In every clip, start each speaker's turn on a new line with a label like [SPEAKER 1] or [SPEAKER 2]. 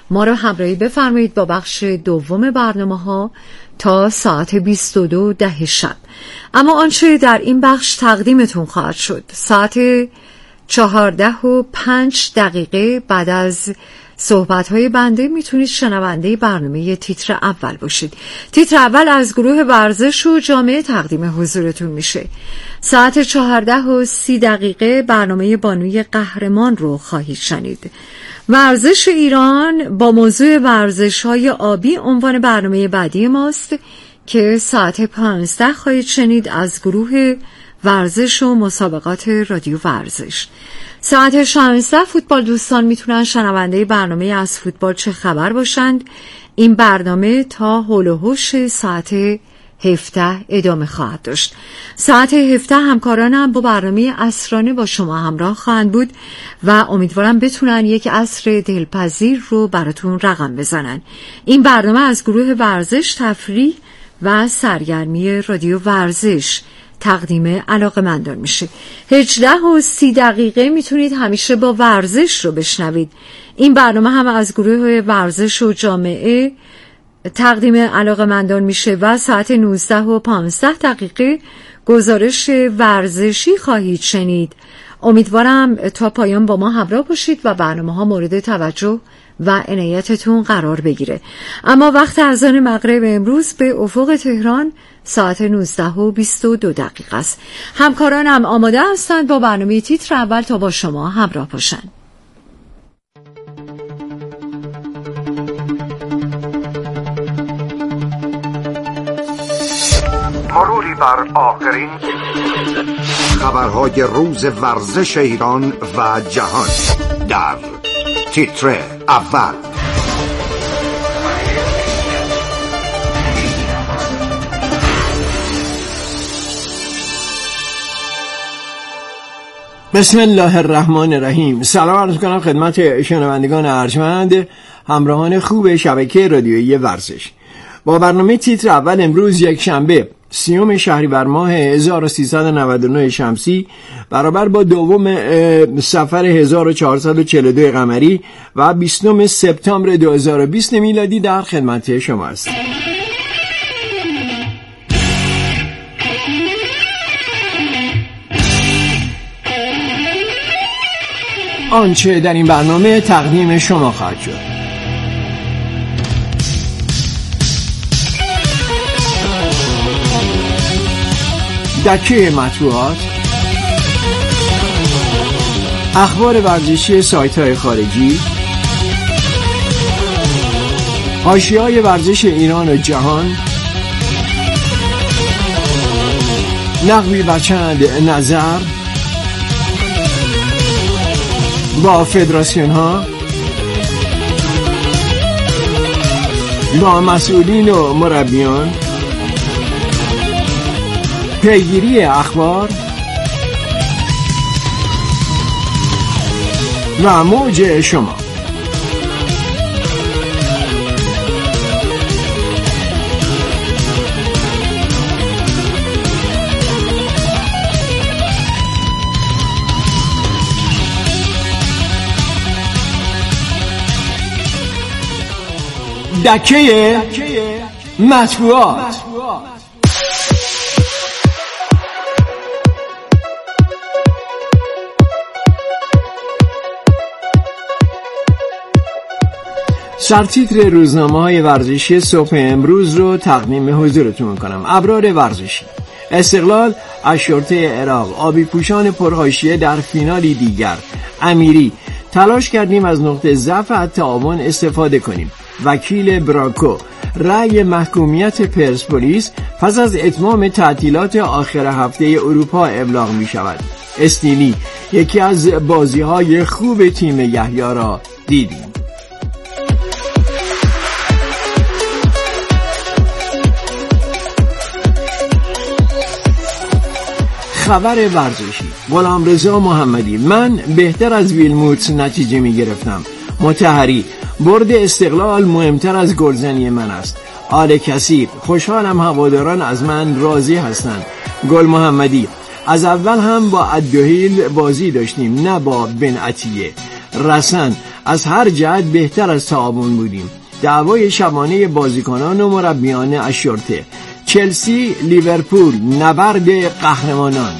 [SPEAKER 1] ما رو همراهی بفرمایید با بخش دوم برنامه‌ها تا ساعت 22:10 شب. اما آنچه در این بخش تقدیمتون خواهد شد ساعت 4:05 بعد از صحبت‌های بنده میتونید شنونده برنامه تیتر اول باشید. تیتر اول از گروه ورزش و جامعه تقدیم حضورتون میشه. ساعت 4:30 برنامه بانوی قهرمان رو خواهید شنید. ورزش ایران با موضوع ورزش‌های آبی عنوان برنامه بعدی ماست که ساعت 15 خواهید شنید از گروه ورزش و مسابقات رادیو ورزش. ساعت 16 فوتبال دوستان میتونن شنونده برنامه از فوتبال چه خبر باشند. این برنامه تا هول و هوش ساعت 17 ادامه خواهد داشت. ساعت 17 همکارانم با برنامه عصرانه با شما همراه خواهند بود و امیدوارم بتونن یک عصر دلپذیر رو براتون رقم بزنن. این برنامه از گروه ورزش، تفریح و سرگرمی رادیو ورزش تقدیم علاقه‌مندان میشه. 18:30 میتونید همیشه با ورزش رو بشنوید. این برنامه هم از گروه ورزش و جامعه تقدیم علاقه‌مندان میشه و ساعت 19:15 گزارش ورزشی خواهید شنید. امیدوارم تا پایان با ما همراه باشید و برنامه‌ها مورد توجه و عنایتتون قرار بگیره. اما وقت اذان مغرب امروز به افق تهران ساعت 19:22 است. همکارانم آماده هستند با برنامه تیتر اول تا با شما همراه باشن.
[SPEAKER 2] مروری بر آخرین خبرهای روز ورزش ایران و جهان در تیتر اول.
[SPEAKER 3] بسم الله الرحمن الرحیم. سلام عرض کنم خدمت شنوندگان ارجمند همراهان خوب شبکه رادیویی ورزش. با برنامه تیتر اول امروز یک شنبه 30 شهریور ماه 1399 شمسی برابر با 2 صفر 1442 قمری و 20 سپتامبر 2020 میلادی در خدمت شما است. آنچه در این برنامه تقدیم شما خواهد شد: دکه مطبوعات، اخبار ورزشی سایت‌های خارجی، حاشیه‌های ورزش ایران و جهان، نقبی بر چند نظر با فدراسیون ها، با مسئولین و مربیان، پیگیری اخبار و موج شما. دکه مطبوعات. سرتیتر روزنامه‌های ورزشی صبح امروز رو تقدیم حضورتون می‌کنم. ابرار ورزشی: استقلال از شرطه عراق، آبی پوشان پرحاشیه در فینالی دیگر. امیری: تلاش کردیم از نقطه ضعف تعاون استفاده کنیم. وکیل براکو: رأی محکومیت پرسپولیس پس از اتمام تعطیلات آخر هفته اروپا ابلاغ می شود. استیلی: یکی از بازی‌های خوب تیم یحیی را دیدیم. خبر ورزشی: غلامرضا محمدی: من بهتر از ویلموتس نتیجه می گرفتم. مطهری: برد استقلال مهمتر از گلزنی من است. آل کثیر: خوشحالم هواداران از من راضی هستند. گل محمدی: از اول هم با الدوحیل بازی داشتیم نه با بن عطیه. رسن: از هر جهت بهتر از تعاون بودیم. دعوای شبانه بازیکنان و مربیان اشورته. چلسی لیورپول، نبرد قهرمانان.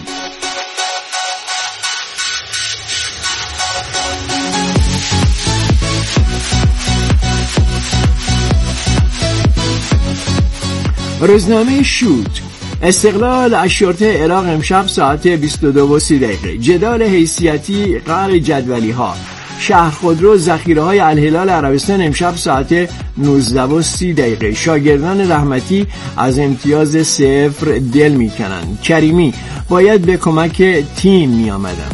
[SPEAKER 3] روزنامه شوت. استقلال اشورته عراق امشب ساعت 22:30. جدال حیثیتی قرار جدولی ها. شهر خودرو ذخیره های الهلال عربستان امشب ساعت 19:30. شاگردان رحمتی از امتیاز 0 دل میکنند. کریمی باید به کمک تیم می آمدن.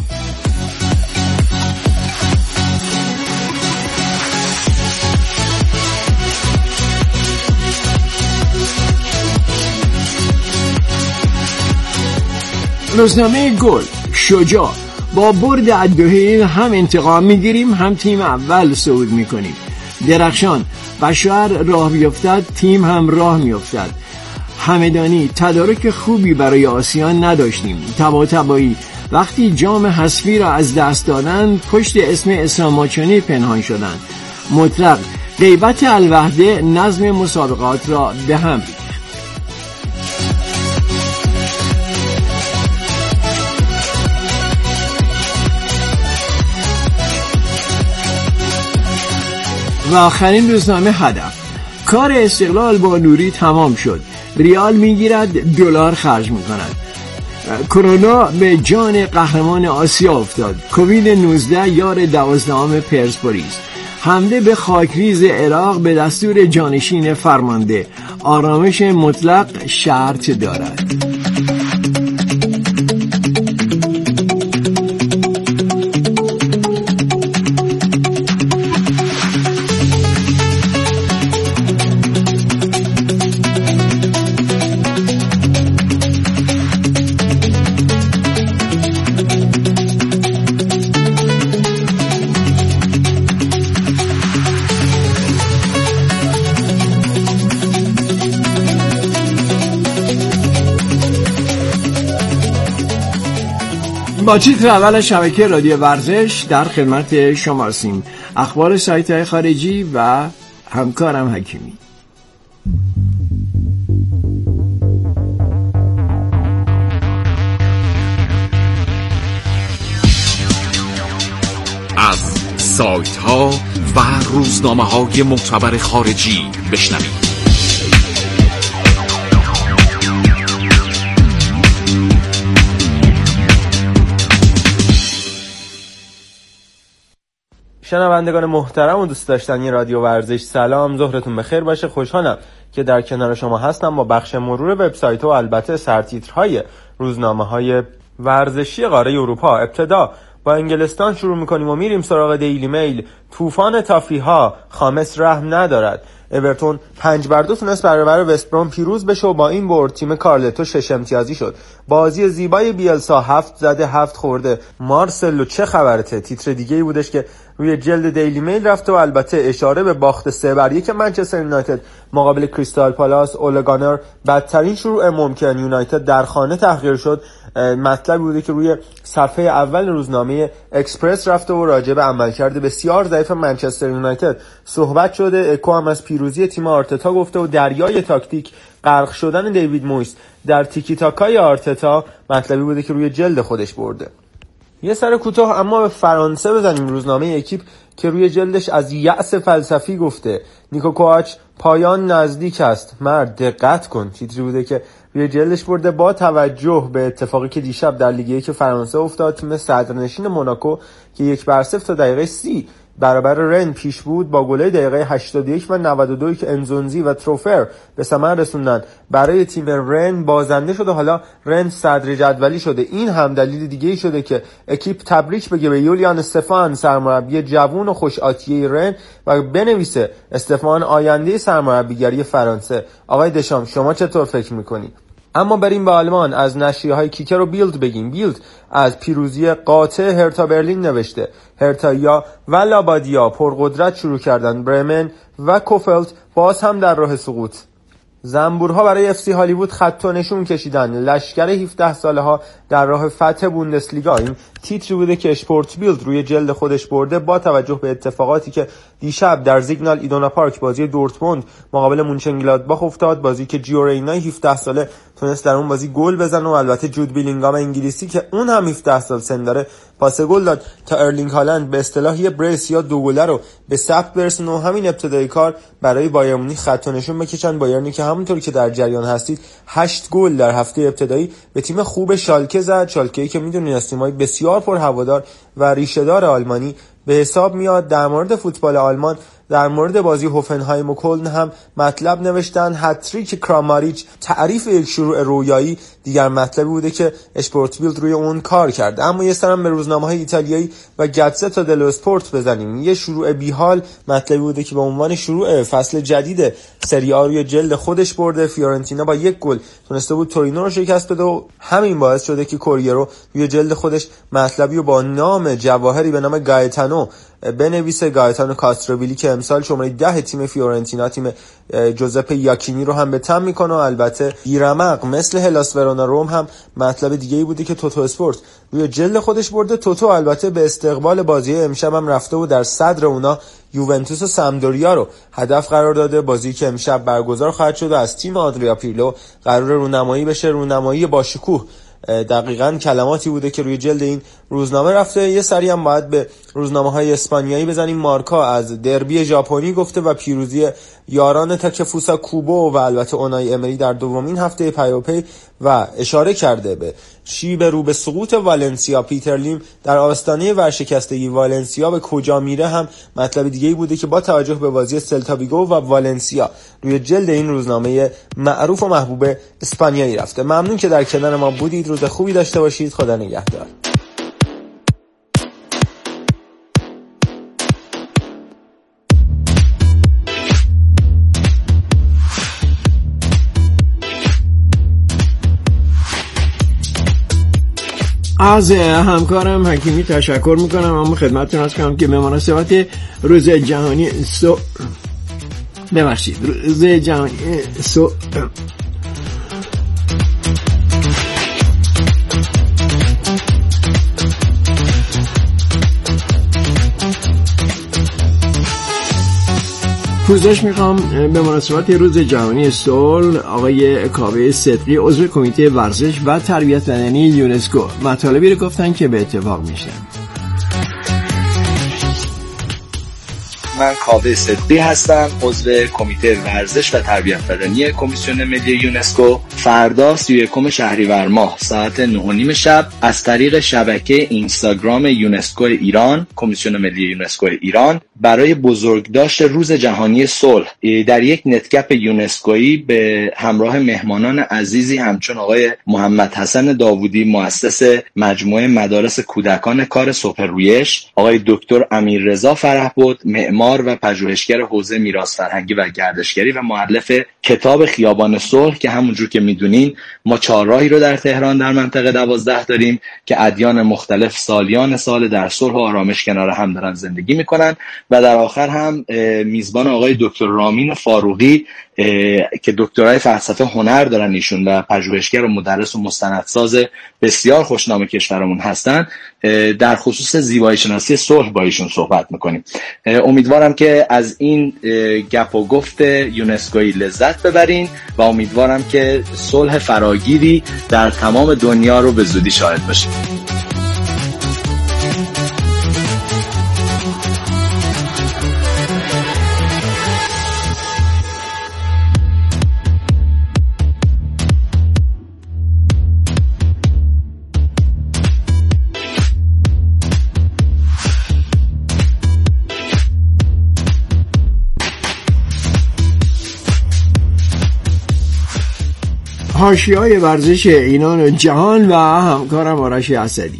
[SPEAKER 3] روزنامه گل. شجاع. با برد الدوحه هم انتقام میگیریم هم تیم اول صعود میکنیم. درخشان. بشار راه بیفتد تیم هم راه میفتد. همدانی. تدارک خوبی برای آسیان نداشتیم. طباطبایی. وقتی جام حذفی را از دست دادن پشت اسم اسلام ماچانی پنهان شدند. مطلق. غیبت الوحده نظم مسابقات را به هم ریخت. و آخرین روزنامه هدف. کار استقلال با نوری تمام شد. ریال میگیرد دلار خرج میکند. کرونا به جان قهرمان آسیا افتاد. کووید 19 یار 12 پرسپولیس. حمله به خاکریز عراق به دستور جانشین فرمانده. آرامش مطلق شرط دارد. با تیتر اول شبکه رادیو ورزش در خدمت شما هستیم. اخبار سایت‌های خارجی و همکارم حکیمی.
[SPEAKER 4] از سایت‌ها و روزنامه‌های معتبر خارجی بشنوید.
[SPEAKER 5] شنوندگان محترم و دوست داشتنی رادیو ورزش، سلام، ظهرتون بخیر باشه. خوشحالم که در کنار شما هستم با بخش مرور وبسایت و البته سرتیترهای روزنامه‌های ورزشی قاره اروپا. ابتدا با انگلستان شروع می‌کنیم و میریم سراغ دیلی میل. طوفان تافی‌ها، خامس رحم ندارد. اورتون 5-2 تونست برابر وست بروم پیروز بشه و با این برد تیم کارلتو 6 امتیازی شد. بازی زیبای بیلسا 7 زده 7 خورده. مارسلو چه خبرته؟ تیتر دیگه‌ای بودش که روی جلد دیلی میل رفته و البته اشاره به باخت 3-1 منچستر یونایتد مقابل کریستال پالاس. اولگانر بدترین شروع ممکن یونایتد در خانه تحقیر شد. مطلبی بوده که روی صفحه اول روزنامه اکسپرس رفته و راجع به عملکرد بسیار ضعیف منچستر یونایتد صحبت شده. اکو هم از پیروزی تیم آرتتا گفته و دریای تاکتیک غرق شدن دیوید مویس در تیکی تاکای آرتتا مطلبی بوده که روی جلد خودش برده. یه سر کوتاه اما به فرانسه بزنیم. روزنامه اکیپ که روی جلدش از یأس فلسفی گفته. نیکو کوآچ پایان نزدیک است، مرد دقت کن. تیتری بوده که روی جلدش برده با توجه به اتفاقی که دیشب در لیگ 1 فرانسه افتاد. تیم صدرنشین موناکو که 1-0 تا دقیقه 30 برابر رن پیش بود با گل‌های دقیقه 81 و 92 که انزونزی و تروفر به ثمر رسوندن برای تیم رن بازنده شده. حالا رن صدر جدولی شده. این هم دلیل دیگه‌ای شده که اکیپ تبریک بگه به یولیان استفان، سرمربی جوان و خوش آتیه رن، و بنویسه استفان آینده سرمربیگری فرانسه. آقای دشام شما چطور فکر می‌کنی؟ اما بریم به آلمان. از نشریه‌های کیکر و بیلد بگیم. بیلد از پیروزی قاطع هرتا برلین نوشته. هرتایا و لابادیا پرقدرت شروع کردن. برمن و کوفلت باز هم در راه سقوط. زنبورها برای FC هالیوود خط و نشون کشیدن. لشکر 17 ساله ها در راه فتح بوندسلیگا. این تیتری بوده که اسپورت بیلد روی جلد خودش برده با توجه به اتفاقاتی که دیشب در زیگنال ایدونا پارک بازی دورتموند مقابل مونچنگلادباخ افتاد. بازی که جیو رینای 17 ساله تونست در اون بازی گل بزنه و البته جود بیلینگام انگلیسی که اون هم 17 سال سن داره پاس گل داد تا ارلینگ هالند به اصطلاح یه بریس یا دو گله رو به ثبت برسونه و همین ابتدای کار برای بایر مونیخ خط و نشون بکشن. بایرنی که همونطور که در جریان هستید 8 گل در هفته ابتدایی به تیم خوب شالکه زد. شالکه‌ای که میدونید از تیم‌های بسیار پرهوادار و ریشه‌دار آلمانی به حساب میاد. در مورد فوتبال آلمان در مورد بازی هوفنهایم و کلن هم مطلب نوشتن. هتریک کراماریچ تعریف یک شروع رویایی دیگر مطلبی بوده که اسپورت بیلد روی اون کار کرده. اما یه سرم به روزنامه‌های ایتالیایی و گاتزتا دلو اسپورت بزنیم. یه شروع بیحال مطلبی بوده که به عنوان شروع فصل جدید سری آ روی جلد خودش برده. فیورنتینا با 1 گل تونسته بود تورینو رو شکست بده و همین باعث شده که کوریرو روی جلد خودش مطلبی رو با نام جواهری به نام گایتانو بنویسه. گایتانو کاستروویلی که امسال شماره 10 تیم فیورنتینا تیم جوزپه یاکینی رو هم به تم میکنه. و البته بیرمق مثل هلاس ورونا روم هم مطلب دیگه‌ای بوده که توتو اسپورت روی جلد خودش برده. توتو البته به استقبال بازی امشب هم رفته و در صدر اونا یوونتوس و سامدوریا رو هدف قرار داده. بازی که امشب برگزار خواهد شد و از تیم آدریا پیرلو قرار رونمایی بشه. رونمایی با شکوه دقیقاً کلماتی بوده که روی جلد این روزنامه رفته. یه سری هم باید به روزنامه‌های اسپانیایی بزنیم. مارکا از دربی ژاپنی گفته و پیروزی یاران تاکفوسا کوبو و البته اونای امری در دومین هفته پیاپی و اشاره کرده به شیب رو به سقوط والنسیا. پیتر لیم در آستانه ورشکستگی والنسیا به کجا میره هم مطلب دیگه‌ای بوده که با توجه به بازی سلتا ویگو و والنسیا روی جلد این روزنامه معروف و محبوب اسپانیایی رفته. ممنون که در کنار ما بودید. روز خوبی داشته باشید. خدا نگهدار.
[SPEAKER 3] از همکارم حکیمی تشکر میکنم. اما خدمتتون عرض کنم که به مناسبت روز جهانی روز جهانی پوزش میخوام به مناسبت روز جهانی صلح آقای کاوه صدقی عضو کمیته ورزش و تربیت بدنی یونسکو مطالبی رو گفتن که به اتفاق میشه.
[SPEAKER 6] من کاوه صدقی هستم، عضو کمیته ورزش و تربیت بدنی کمیسیون ملی یونسکو. فردا 31 شهریور ماه ساعت 9:30 شب از طریق شبکه اینستاگرام یونسکو ایران، کمیسیون ملی یونسکو ایران، برای بزرگداشت روز جهانی صلح در یک نتگپ یونسکویی به همراه مهمانان عزیزی همچون آقای محمد حسن داوودی مؤسس مجموعه مدارس کودکان کار صبح رویش، آقای دکتر امیررضا فرحبود معمار و پژوهشگر حوزه میراث فرهنگی و گردشگری و مؤلف کتاب خیابان صلح که همونجور که میدونین ما چهارراهی رو در تهران در منطقه 12 داریم که ادیان مختلف سالیان سال در صلح و آرامش کنار هم دارن زندگی میکنن و در آخر هم میزبان آقای دکتر رامین فاروقی که دکترای فلسفه هنر دارن ایشون و پژوهشگر و مدرس و مستندساز بسیار خوشنام کشورمون هستن، در خصوص زیبایی شناسی صلح با ایشون صحبت میکنیم. امیدوارم که از این گپ و گفت یونسکویی لذت ببرین و امیدوارم که صلح فراگیری در تمام دنیا رو به زودی شاهد باشیم.
[SPEAKER 3] حاشیه‌های ورزش ایران و جهان و همکارم آرش اسدی.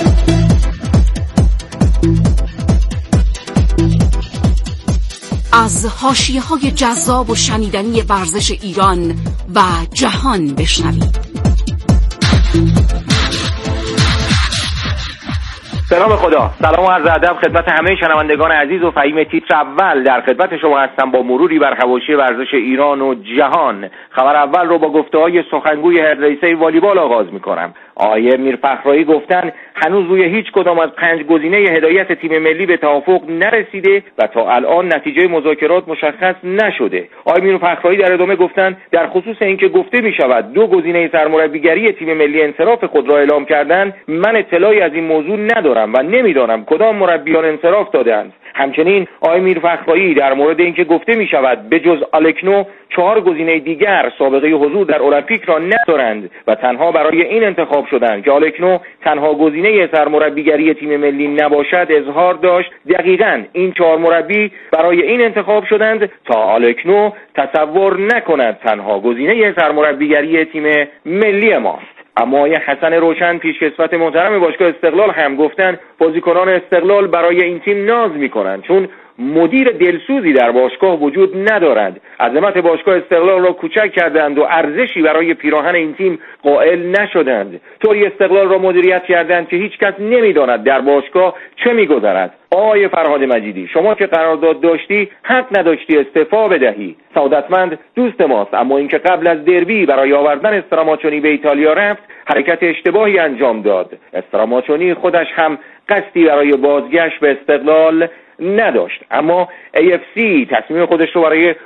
[SPEAKER 7] از حاشیه‌های جذاب و شنیدنی ورزش ایران و جهان بشنوید.
[SPEAKER 8] به نام خدا. سلام و عرض ادب خدمت همه شنوندگان عزیز و فهیم تیتر اول در خدمت شما هستم با مروری بر حواشی ورزش ایران و جهان. خبر اول رو با گفته‌های سخنگوی هیئت رئیسه والیبال آغاز می‌کنم. آقای میرفخرایی گفتن هنوز روی هیچ کدام از 5 گزینه هدایت تیم ملی به توافق نرسیده و تا الان نتیجه مذاکرات مشخص نشده. آقای میرفخرایی در ادامه گفتن در خصوص اینکه گفته می‌شود 2 گزینه سرمربیگری تیم ملی انصراف خود را اعلام کردند، من اطلاعی از این موضوع ندارم و نمیدانم کدام مربیان انصراف دادند. همچنین آقای میرفخرایی در مورد اینکه گفته می شود به جز آلکنو 4 گزینه دیگر سابقه حضور در المپیک را ندارند و تنها برای این انتخاب شدند که آلکنو تنها گزینه سرمربیگری تیم ملی نباشد اظهار داشت. دقیقاً این 4 مربی برای این انتخاب شدند تا آلکنو تصور نکند تنها گزینه سرمربیگری تیم ملی ماست. اما آقای حسن روشن پیشکسوت محترم باشگاه استقلال هم گفتن بازیکنان استقلال برای این تیم ناز میکنند چون مدیر دلسوزی در باشگاه وجود ندارد. عظمت باشگاه استقلال را کوچک کردند و ارزشی برای پیراهن این تیم قائل نشدند. طوری استقلال را مدیریت کردند که هیچ کس نمیداند در باشگاه چه میگذرد. آقای فرهاد مجیدی، شما که قرارداد داشتی حق نداشتی استعفا بدهی. سعادتمند دوست ماست، اما اینکه قبل از دربی برای آوردن استراماچونی به ایتالیا رفت حرکت اشتباهی انجام داد. استراماچونی خودش هم قصدی برای بازگشت به استقلال نداشت، اما AFC تصمیم خودش رو برای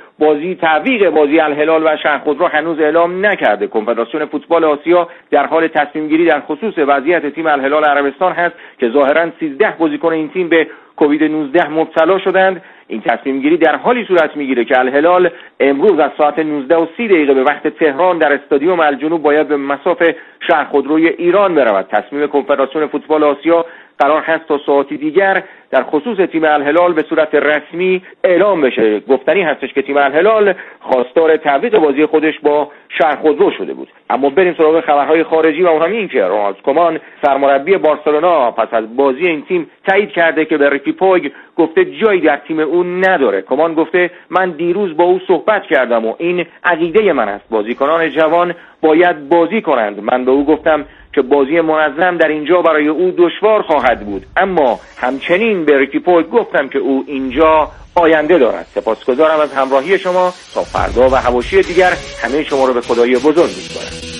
[SPEAKER 8] تعویق بازی الهلال و شهرخودرو هنوز اعلام نکرده. کنفدراسیون فوتبال آسیا در حال تصمیم گیری در خصوص وضعیت تیم الهلال عربستان هست که ظاهراً 13 بازیکن این تیم به کووید 19 مبتلا شدند. این تصمیم گیری در حالی صورت میگیره که الهلال امروز از ساعت 19:30 به وقت تهران در استادیوم الجنوب باید به مصاف شهرخودروی ایران برود. تصمیم کنفدراسیون فوتبال آسیا قرار هست تا ساعتی دیگر در خصوص تیم الهلال به صورت رسمی اعلام بشه. گفتنی هستش که تیم الهلال خواستار تعویق بازی خودش با شهرخودرو شده بود. اما بریم سراغ خبرهای خارجی و اون هم این که رونالد کومان سرمربی بارسلونا پس از بازی این تیم تایید کرده که به ریکی پوگ گفته جایی در تیم او نداره. کومان گفته من دیروز با او صحبت کردم و این عقیده من است، بازیکنان جوان باید بازی کنند. من به او گفتم که بازی منظم در اینجا برای او دشوار خواهد بود، اما همچنین به ریکی پوگ گفتم که او اینجا آینده دارد. سپاسگزارم از همراهی شما. تا فردا و حواشی دیگر همه شما رو به خدای بزرگ می‌سپارم.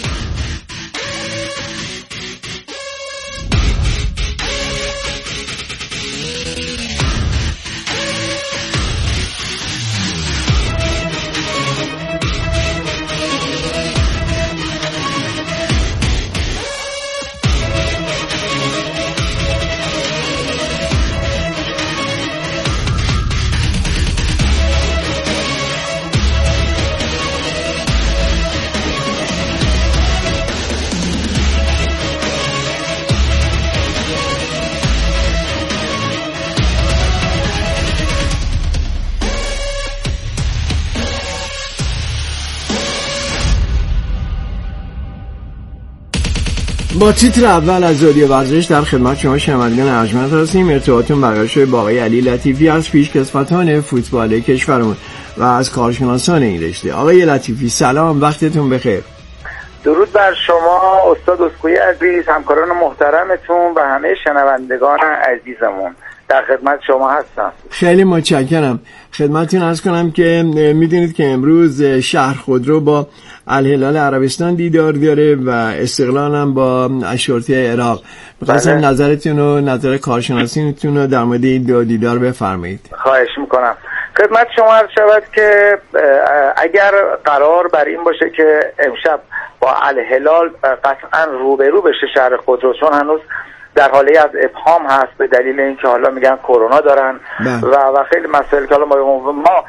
[SPEAKER 3] با تیتر اول از رادیو ورزش در خدمت شما شنوندگان ارجمند هستیم. ارتباطتون برقرار شده با آقای علی لطیفی از پیشکسوتان فوتبال کشورمون و از کارشناسان این رشته. آقای لطیفی سلام، وقتتون بخیر.
[SPEAKER 9] درود بر شما استاد اسکوئی عزیز، همکاران محترمتون و همه شنوندگان عزیزمون. در خدمت شما هستم.
[SPEAKER 3] خیلی متشکرم. خدمتتون عرض کنم که میدونید که امروز شهرخودرو با الهلال عربستان دیدار داره و استقلال هم با اشرطه عراق. می‌خواستم نظرتون و نظر کارشناسیتون رو در مورد این دو دیدار بفرمایید.
[SPEAKER 9] خواهش میکنم. خدمت شما عرض شود که اگر قرار بر این باشه که امشب با الهلال قطعا روبرو بشه شهرخودرو، چون هنوز در حالی از ابهام هست به دلیل اینکه حالا میگن کرونا دارن و خیلی مسائل که حالا ما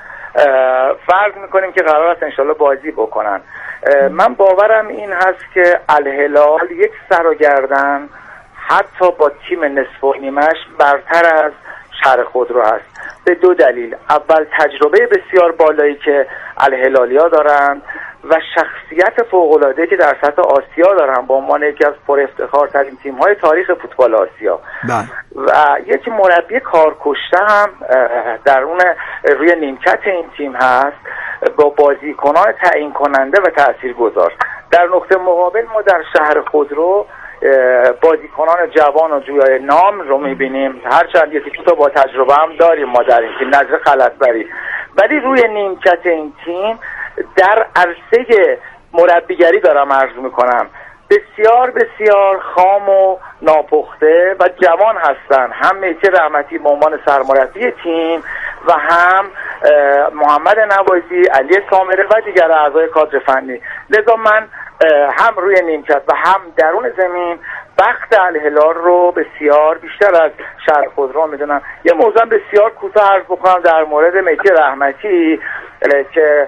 [SPEAKER 9] فرض میکنیم که قرار است انشالله بازی بکنن. من باورم این هست که الهلال یک سر و گردن حتی با تیم نصف و نیمش برتر از شهرخودرو هست به 2 دلیل. اول تجربه بسیار بالایی که الهلالیا دارن و شخصیت فوق‌العاده که در سطح آسیا دارن به عنوان یکی از پر افتخارترین تیم‌های تاریخ فوتبال آسیا و یک مربی کارکشته هم در اون روی نیمکت این تیم هست با بازیکنان تعیین کننده و تاثیرگذار. در نقطه مقابل ما در شهرخودرو بازیکنان جوان و جویای نام رو میبینیم، هرچند یکی دو تا با تجربه هم داریم ما در این تیم، نظر غلطبری، ولی روی نیمکت این تیم در عرصه مربیگری دارم عرض میکنم بسیار بسیار خام و ناپخته و جوان هستن، هم مهدی رحمتی به عنوان سرمربی تیم و هم محمد نوازی، علی سامره و دیگر اعضای کادر فنی. لذا من هم روی نیمکت و هم درون زمین بخت الهلال رو بسیار بیشتر از شهر خودرو میدونم. یه موضوع بسیار کوتاه عرض بکنم در مورد مهدی رحمتی که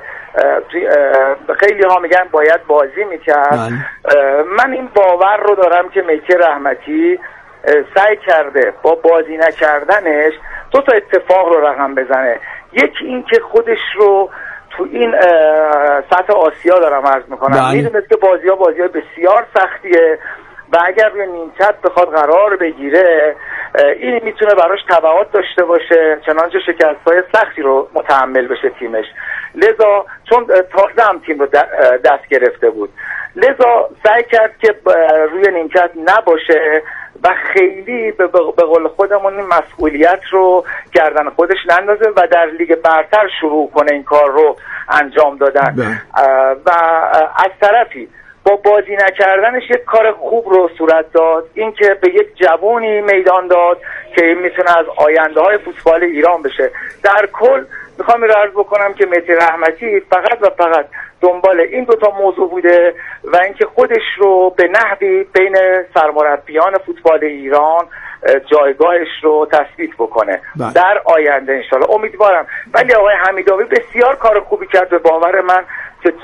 [SPEAKER 9] خیلی ها میگن باید بازی میکرد. من این باور رو دارم که مهدی رحمتی سعی کرده با بازی نکردنش دو تا اتفاق رو رقم بزنه. یکی این که خودش رو تو این سطح آسیا دارم عرض میکنم، میدونست که بازی ها بسیار سختیه و اگر روی نیمکت بخواد قرار بگیره این میتونه براش تبعات داشته باشه، چنانچه شکست‌های سختی رو متحمل بشه تیمش. لذا چون تازه هم تیم رو دست گرفته بود، لذا سعی کرد که روی نیمکت نباشه و خیلی به قول خودمون این مسئولیت رو گردن خودش نندازه و در لیگ برتر شروع کنه این کار رو انجام دادن. و از طرفی با بازی نکردنش یک کار خوب رو صورت داد، این که به یک جوانی میدان داد که میتونه از آینده های فوتبال ایران بشه. در کل میخوام رو عرض بکنم که مهدی رحمتی فقط و فقط دنبال این دوتا موضوع بوده و اینکه خودش رو به نحوی بین سرمربیان فوتبال ایران جایگاهش رو تثبیت بکنه در آینده انشالله، امیدوارم. ولی آقای حمیدآوی بسیار کار خوبی کرد به باور من که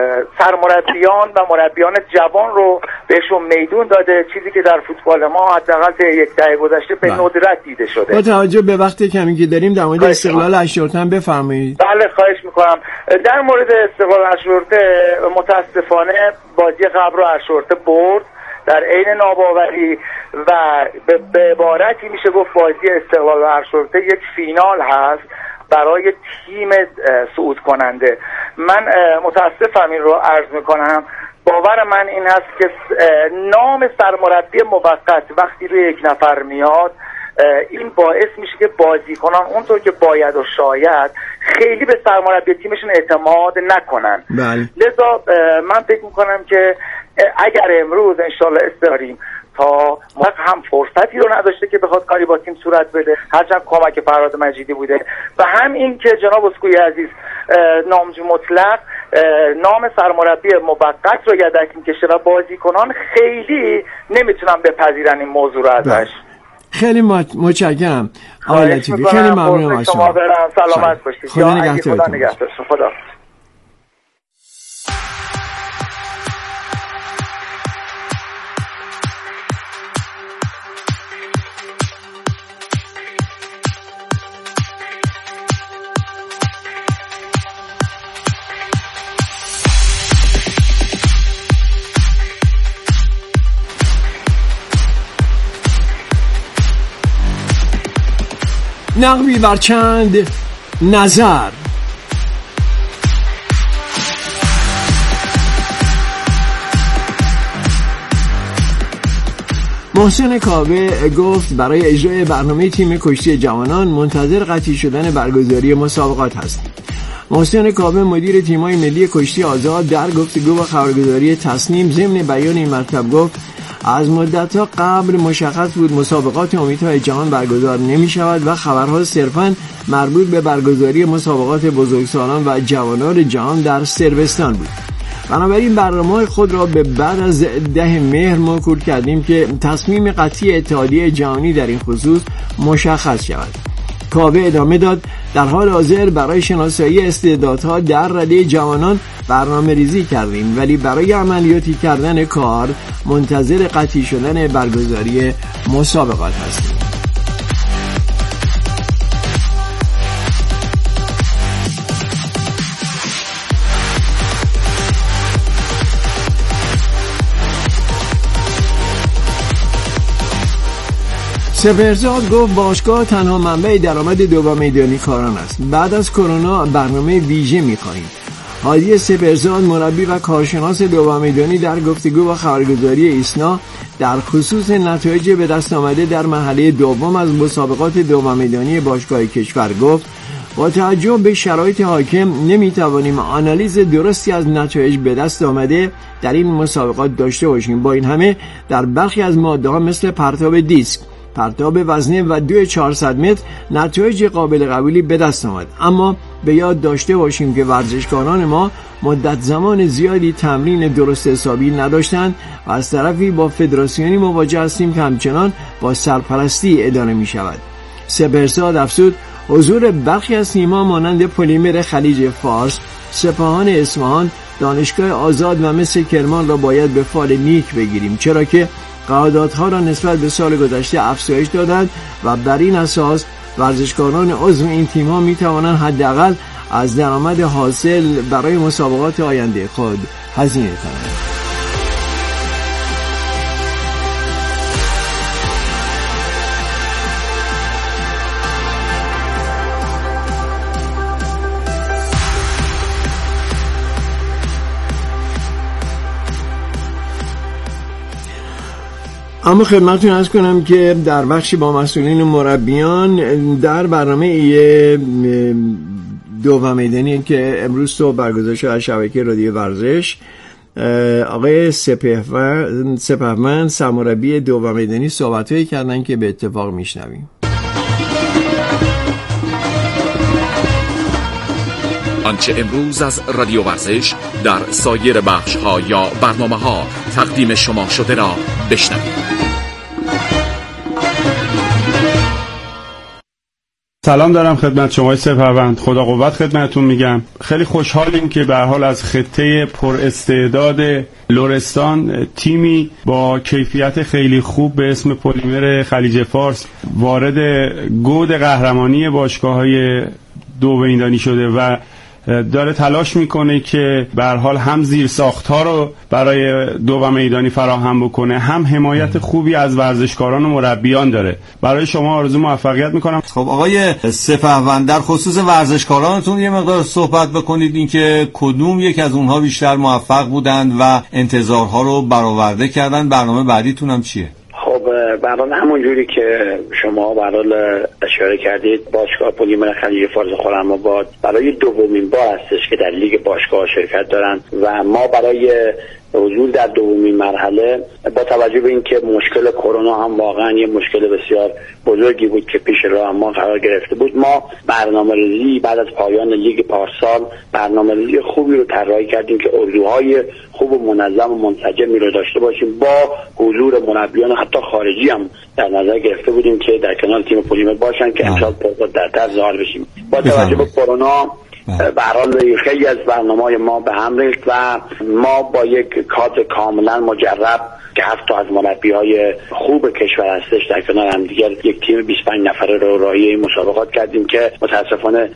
[SPEAKER 9] سرمربیان و مربیان جوان رو بهشون میدون داده، چیزی که در فوتبال ما حداقل در یک دهه گذشته به ندرت دیده شده.
[SPEAKER 3] با توجه به وقتی کمی که داریم در مورد استقلال اشورته هم بفرمایید.
[SPEAKER 9] بله خواهش میکنم. در مورد استقلال اشورته متاسفانه بازی قبل رو اشورته برد در عین ناباوری و به عبارتی میشه گفت بازی استقلال و اشورته یک فینال هست برای تیم صعود کننده. من متاسفم این رو عرض میکنم. باور من این هست که نام سرمربی موقت وقتی روی یک نفر میاد این باعث میشه که بازیکنان اونطور که باید و شاید خیلی به سرمربی تیمشون اعتماد نکنن. لذا من فکر میکنم که اگر امروز انشالله استقراریم تا هم فرصتی رو نداشته که بخواد کاری با تیم صورت بده، هرچند کمک فرهاد مجیدی بوده، و هم این که جناب اسکوئی عزیز نامجو مطلق نام سرمربی موقت رو یدک میکشه و بازیکنان خیلی نمیتونن بپذیرن این موضوع رو ازش.
[SPEAKER 3] خیلی متشکرم آقای لطیفی، خیلی ممنونم از شما.
[SPEAKER 9] سلامت باشید.
[SPEAKER 3] خدا نگهدارتون.
[SPEAKER 9] خدا.
[SPEAKER 3] نقبی بر چند نظر. محسن کاوه گفت برای اجرای برنامه تیم کشتی جوانان منتظر قطعی شدن برگزاری مسابقات هستیم. محسن کاوه مدیر تیم‌های ملی کشتی آزاد در گفتگو با خبرگزاری تصنیم ضمن بیان این مطلب گفت از مدت‌ها قبل مشخص بود مسابقات امیدهای جهان برگزار نمی‌شود و خبرها صرفاً مربوط به برگزاری مسابقات بزرگسالان و جوانان جهان در صربستان بود. بنابراین برنامه خود را به بعد از 10 مهر موکول کردیم که تصمیم قطعی اتحادیه جهانی در این خصوص مشخص شود. کاوه ادامه داد در حال حاضر برای شناسایی استعدادها در رده جوانان برنامه ریزی کردیم، ولی برای عملیاتی کردن کار منتظر قطعی شدن برگزاری مسابقات هستیم. سپهرزاد گفت باشگاه تنها منبع درآمد دو میدانی کاران است. بعد از کرونا برنامه ویژه می‌خواهیم. هادی سپهرزاد مربی و کارشناس دوم میدانی در گفتگو با خبرگزاری ایسنا در خصوص نتایج به دست آمده در مرحله دوم از مسابقات دوم میدانی باشگاه کشور گفت با توجه به شرایط حاکم نمیتوانیم آنالیز درستی از نتایج به دست آمده در این مسابقات داشته باشیم. با این همه در برخی از ماده‌ها مثل پرتاب دیسک، پرتاب وزنه و 2400 متر نتایج قابل قبولی به دست آمد. اما به یاد داشته باشیم که ورزشکاران ما مدت زمان زیادی تمرین درست حسابی نداشتند و از طرفی با فدراسیونی مواجه هستیم که همچنان با سرپرستی اداره می شود. سپهرزاد افزود حضور برخی از تیم‌ها مانند پلیمر خلیج فارس، سپاهان اصفهان، دانشگاه آزاد و مثل کرمان را باید به فال نیک بگیریم، چرا که قراردادها را نسبت به سال گذشته افزایش دادند و بر این اساس ورزشکاران عضو این تیم‌ها می‌توانند حداقل از درآمد حاصل برای مسابقات آینده خود هزینه کنند. اما خدمتتون عرض کنم که در بخشی با مسئولین و مربیان در برنامه دوم میدانی که امروز صبح برگزار شد از شبکه رادیو ورزش، آقای سپهمند سرمربی دوم میدانی صحبت‌هایی کردن که به اتفاق میشنویم.
[SPEAKER 4] آنچه امروز از رادیو ورزش در سایر بخش‌ها یا برنامه‌ها تقدیم شما شده را بشنوید.
[SPEAKER 10] سلام دارم خدمت شما سپهمند، خدا قوت خدمتتون میگم. خیلی خوشحالیم که به هر حال از خطه پر استعداد لرستان تیمی با کیفیت خیلی خوب به اسم پلیمر خلیج فارس وارد گود قهرمانی باشگاه‌های دوم میدانی شده و داره تلاش میکنه که به هر حال هم زیرساخت‌ها رو برای دوم میدانی فراهم بکنه، هم حمایت خوبی از ورزشکاران و مربیان داره. برای شما آرزو موفقیت میکنم.
[SPEAKER 11] خب آقای سپهمند، در خصوص ورزشکارانتون یه مقدار صحبت بکنید، اینکه کدوم یک از اونها بیشتر موفق بودند و انتظارها رو برآورده کردن. برنامه بعدیتون هم چیه؟
[SPEAKER 12] خب برای همونجوری که شما برای اشاره کردید، باشگاه پلیمر خلیج فارس خرم‌آباد برای دومین بار هستش که در لیگ باشگاه شرکت دارن و ما برای حضور در دومین مرحله با توجه به اینکه مشکل کرونا هم واقعا یه مشکل بسیار بزرگی بود که پیش راه ما قرار گرفته بود، ما برنامه‌ریزی بعد از پایان لیگ پارسال برنامه‌ریزی خوبی رو طراحی کردیم که اردوهای خوب و منظم و منسجمی رو داشته باشیم. با حضور مربیان حتی خارجی هم در نظر گرفته بودیم که در کنار تیم پلیمر باشن که امسال پرقدرتر ظاهر بشیم. با توجه به کرونا به هر حال خیلی از برنامه‌های ما به هم ریخت و ما با یک کادر کاملا مجرب که 7 تا از مربی‌های خوب کشور هستش در کنار هم دیگر یک تیم 25 نفره رو راهی این مسابقات کردیم که متاسفانه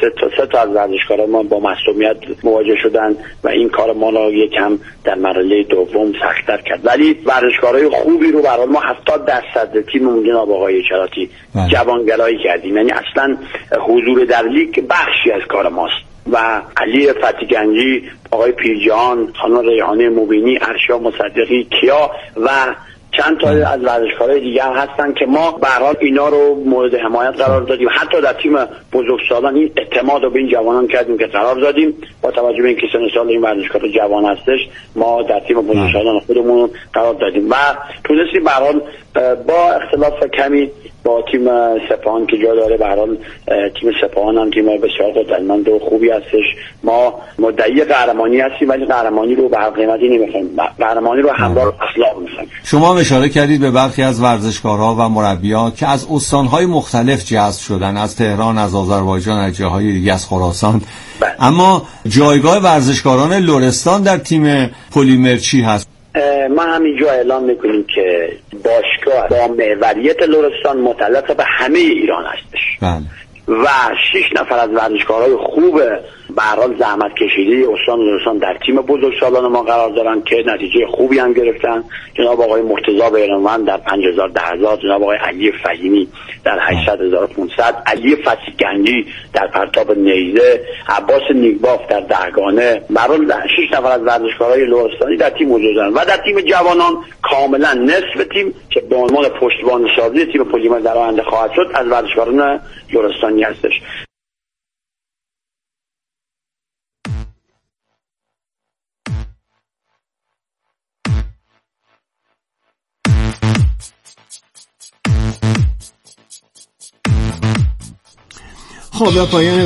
[SPEAKER 12] 3 تا از ورزشکاران ما با معصومیت مواجه شدن و این کار ما رو یکم در مرحله دوم سخت‌تر کرد، ولی ورزشکارای خوبی رو برای ما 70% تیممون جناب آقای چراتی جوانگرایی کردیم. یعنی اصلا حضور در لیگ بخشی از کار ماست و علی فتیگنجی، آقای پیرجهان، خانم ریحانه مبینی، ارشیا مصدقی، کیا و چند تا از ورزشکارای دیگه هم هستن که ما به هر حال اینا رو مورد حمایت قرار دادیم. حتی در تیم بزرگسالان این اعتماد رو به این جوانان کردیم که قرار دادیم با توجه به اینکه سن سال این ورزشکار جوان هستش ما در تیم بزرگسالان خودمون قرار دادیم و تونستیم به هر حال با اختلاف کمی با تیم سپاهان که جا داره، به هر حال تیم سپاهان هم تیم بسیار قدرتمند و خوبی هستش. ما مدعی قهرمانی هستیم ولی قهرمانی رو به هر قیمتی نمیخوایم، قهرمانی رو همراه اخلاق میخوایم.
[SPEAKER 11] شما هم اشاره کردید به برخی از ورزشکارها و مربیان که از استانهای مختلف جذب شدن، از تهران، از آذربایجان، از جاهای دیگه، از خراسان. اما جایگاه ورزشکاران لرستان در تیم پلیمر چی هست؟
[SPEAKER 12] ما همینجا اعلام میکنیم که باشگاه با محوریت لرستان متعلق به همه ایران هستش.
[SPEAKER 11] بله.
[SPEAKER 12] و 6 نفر از ورزشکارهای خوب به هر حال زحمت کشیده استان لرستان در تیم بزرگسالان ما قرار دارن که نتیجه خوبی هم گرفتن. جناب آقای مرتضی بیرانوند در 5000 10000، جناب آقای علی فهیمی در 800 1500، علی فسیگنجی در پرتاب نیزه، عباس نیکباف در دهگانه. به هر حال 6 نفر از ورزشکارهای لرستانی در تیم موجود دارن و در تیم جوانان کاملا نصف تیم که به عنوان پشتبان سازی تیم پلیمر در آینده خواهد شد از ورزشکاران لرستانی هستش.
[SPEAKER 3] خب به پایان